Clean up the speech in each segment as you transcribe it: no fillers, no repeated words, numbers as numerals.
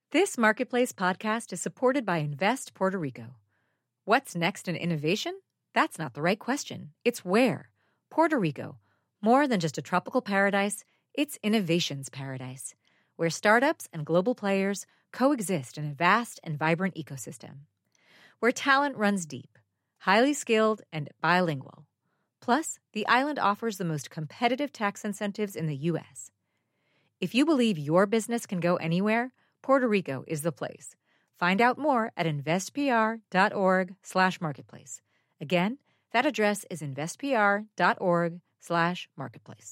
This Marketplace podcast is supported by Invest Puerto Rico. What's next in innovation? That's not the right question. It's where. Puerto Rico. More than just a tropical paradise, it's innovation's paradise, where startups and global players coexist in a vast and vibrant ecosystem. Where talent runs deep, highly skilled, and bilingual. Plus, the island offers the most competitive tax incentives in the U.S. If you believe your business can go anywhere, Puerto Rico is the place. Find out more at investpr.org/marketplace. Again, that address is investpr.org/marketplace.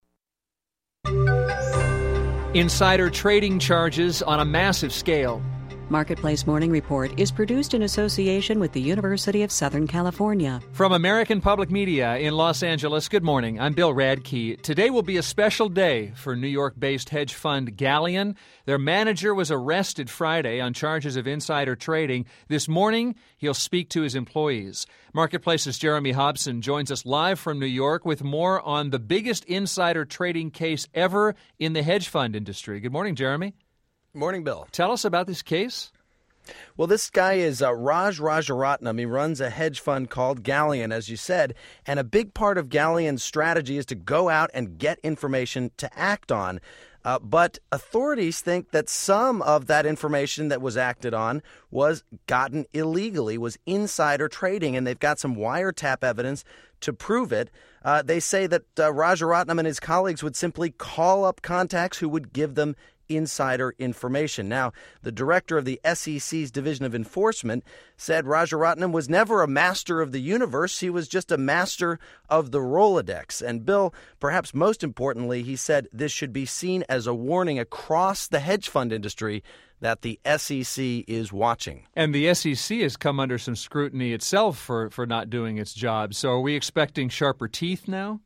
Insider trading charges on a massive scale. Marketplace Morning Report is produced in association with the University of Southern California. From American Public Media in Los Angeles, good morning. I'm Bill Radke. Today will be a special day for New York-based hedge fund Galleon. Their manager was arrested Friday on charges of insider trading. This morning, he'll speak to his employees. Marketplace's Jeremy Hobson joins us live from New York with more on the biggest insider trading case ever in the hedge fund industry. Good morning, Jeremy. Morning, Bill. Tell us about this case. Well, this guy is Raj Rajaratnam. He runs a hedge fund called Galleon, as you said, and a big part of Galleon's strategy is to go out and get information to act on. But authorities think that some of that information that was acted on was gotten illegally, was insider trading, and they've got some wiretap evidence to prove it. They say that Rajaratnam and his colleagues would simply call up contacts who would give them insider information. Now, the director of the SEC's Division of Enforcement said Rajaratnam was never a master of the universe. He was just a master of the Rolodex. And Bill, perhaps most importantly, he said this should be seen as a warning across the hedge fund industry that the SEC is watching. And the SEC has come under some scrutiny itself for not doing its job. So are we expecting sharper teeth now?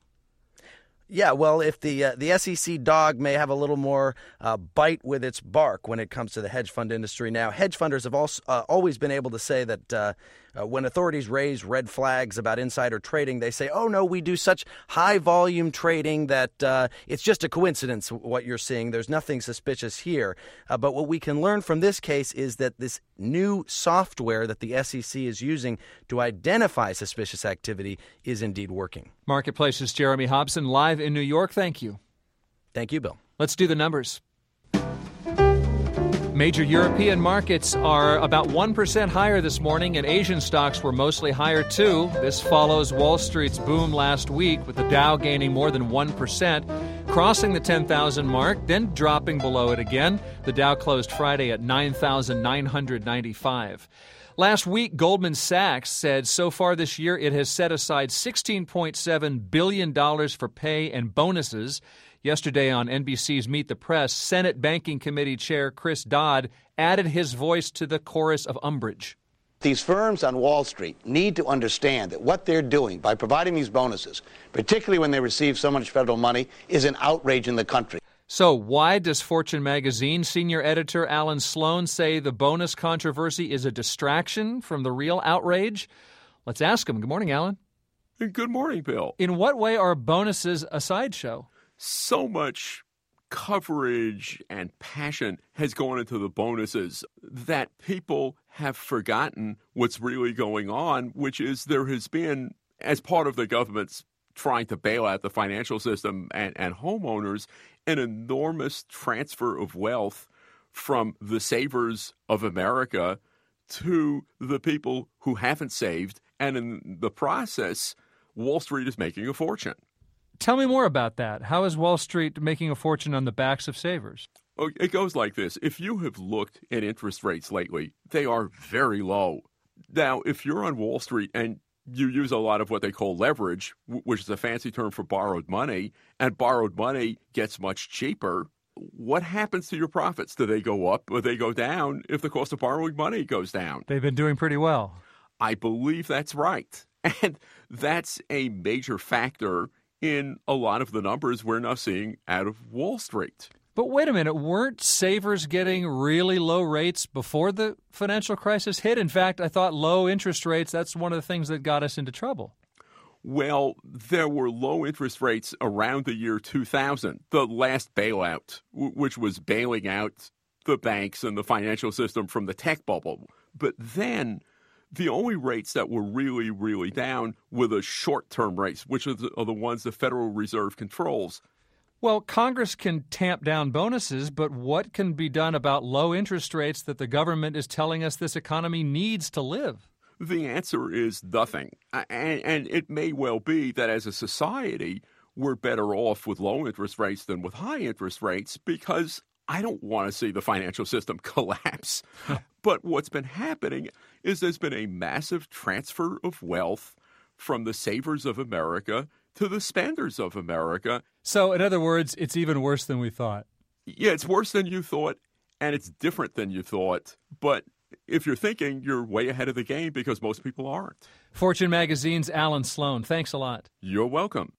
Yeah, well, if the SEC dog may have a little more bite with its bark when it comes to the hedge fund industry. Now, hedge funders have always been able to say that when authorities raise red flags about insider trading, they say, oh, no, we do such high-volume trading that it's just a coincidence what you're seeing. There's nothing suspicious here. But what we can learn from this case is that this new software that the SEC is using to identify suspicious activity is indeed working. Marketplace's Jeremy Hobson live in New York. Thank you. Thank you, Bill. Let's do the numbers. Major European markets are about 1% higher this morning, and Asian stocks were mostly higher, too. This follows Wall Street's boom last week, with the Dow gaining more than 1%, crossing the 10,000 mark, then dropping below it again. The Dow closed Friday at 9,995. Last week, Goldman Sachs said so far this year it has set aside $16.7 billion for pay and bonuses. Yesterday on NBC's Meet the Press, Senate Banking Committee Chair Chris Dodd added his voice to the chorus of umbrage. These firms on Wall Street need to understand that what they're doing by providing these bonuses, particularly when they receive so much federal money, is an outrage in the country. So why does Fortune magazine senior editor Alan Sloan say the bonus controversy is a distraction from the real outrage? Let's ask him. Good morning, Alan. Good morning, Bill. In what way are bonuses a sideshow? So much coverage and passion has gone into the bonuses that people have forgotten what's really going on, which is there has been, as part of the government's trying to bail out the financial system and homeowners, an enormous transfer of wealth from the savers of America to the people who haven't saved. And in the process, Wall Street is making a fortune. Tell me more about that. How is Wall Street making a fortune on the backs of savers? It goes like this. If you have looked at interest rates lately, they are very low. Now, if you're on Wall Street and you use a lot of what they call leverage, which is a fancy term for borrowed money, and borrowed money gets much cheaper, what happens to your profits? Do they go up or they go down if the cost of borrowing money goes down? They've been doing pretty well. I believe that's right. And that's a major factor in a lot of the numbers we're now seeing out of Wall Street. But wait a minute, weren't savers getting really low rates before the financial crisis hit? In fact, I thought low interest rates, that's one of the things that got us into trouble. Well, there were low interest rates around the year 2000, the last bailout, which was bailing out the banks and the financial system from the tech bubble. But then the only rates that were really, really down were the short-term rates, which are the ones the Federal Reserve controls. Well, Congress can tamp down bonuses, but what can be done about low interest rates that the government is telling us this economy needs to live? The answer is nothing. And it may well be that as a society, we're better off with low interest rates than with high interest rates because I don't want to see the financial system collapse. But what's been happening is there's been a massive transfer of wealth from the savers of America to the spenders of America. So, in other words, it's even worse than we thought. Yeah, it's worse than you thought, and it's different than you thought. But if you're thinking, you're way ahead of the game because most people aren't. Fortune Magazine's Alan Sloan, thanks a lot. You're welcome.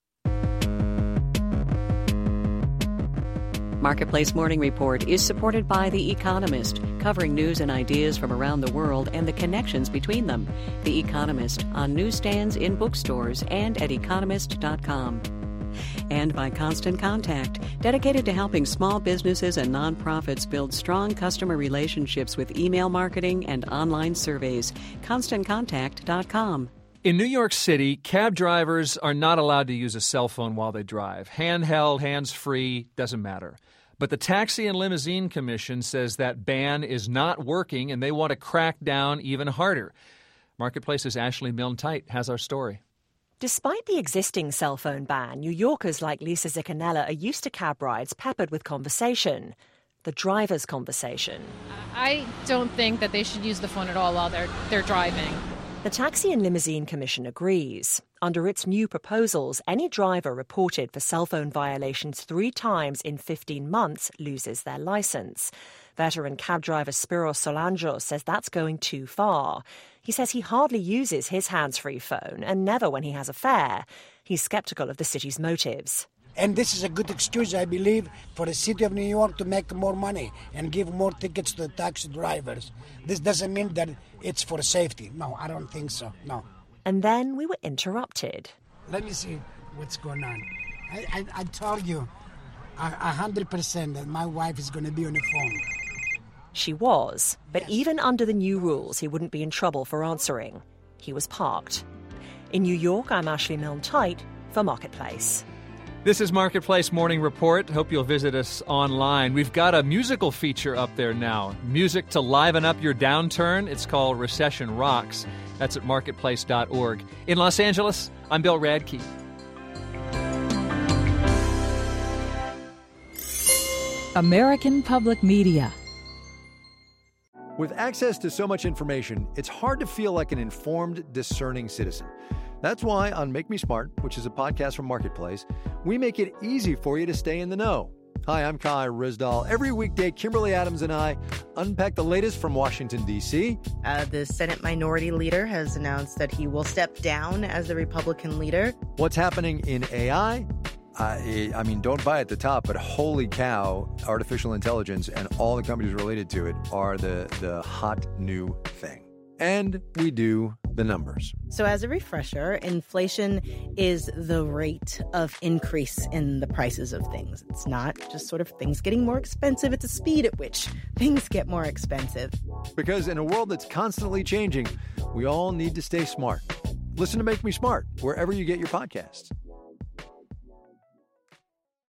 Marketplace Morning Report is supported by The Economist, covering news and ideas from around the world and the connections between them. The Economist, on newsstands, in bookstores, and at economist.com. And by Constant Contact, dedicated to helping small businesses and nonprofits build strong customer relationships with email marketing and online surveys. ConstantContact.com. In New York City, cab drivers are not allowed to use a cell phone while they drive. Handheld, hands-free, doesn't matter. But the Taxi and Limousine Commission says that ban is not working, and they want to crack down even harder. Marketplace's Ashley Milne-Tite has our story. Despite the existing cell phone ban, New Yorkers like Lisa Ziccanella are used to cab rides peppered with conversation. The driver's conversation. I don't think that they should use the phone at all while they're driving. The Taxi and Limousine Commission agrees. Under its new proposals, any driver reported for cell phone violations 3 times in 15 months loses their license. Veteran cab driver Spiros Solangeos says that's going too far. He says he hardly uses his hands-free phone and never when he has a fare. He's skeptical of the city's motives. And this is a good excuse, I believe, for the city of New York to make more money and give more tickets to the taxi drivers. This doesn't mean that it's for safety. No, I don't think so, no. And then we were interrupted. Let me see what's going on. I told you 100% that my wife is going to be on the phone. She was, but even under the new rules, he wouldn't be in trouble for answering. He was parked. In New York, I'm Ashley Milne-Tite for Marketplace. This is Marketplace Morning Report. Hope you'll visit us online. We've got a musical feature up there now. Music to liven up your downturn. It's called Recession Rocks. That's at marketplace.org. In Los Angeles, I'm Bill Radke. American Public Media. With access to so much information, it's hard to feel like an informed, discerning citizen. That's why on Make Me Smart, which is a podcast from Marketplace, we make it easy for you to stay in the know. Hi, I'm Kai Rizdal. Every weekday, Kimberly Adams and I unpack the latest from Washington, D.C. The Senate Minority Leader has announced that he will step down as the Republican leader. What's happening in AI? I mean, don't buy at the top, but holy cow, artificial intelligence and all the companies related to it are the hot new thing. And we do the numbers. So as a refresher, inflation is the rate of increase in the prices of things. It's not just sort of things getting more expensive. It's a speed at which things get more expensive. Because in a world that's constantly changing, we all need to stay smart. Listen to Make Me Smart wherever you get your podcasts.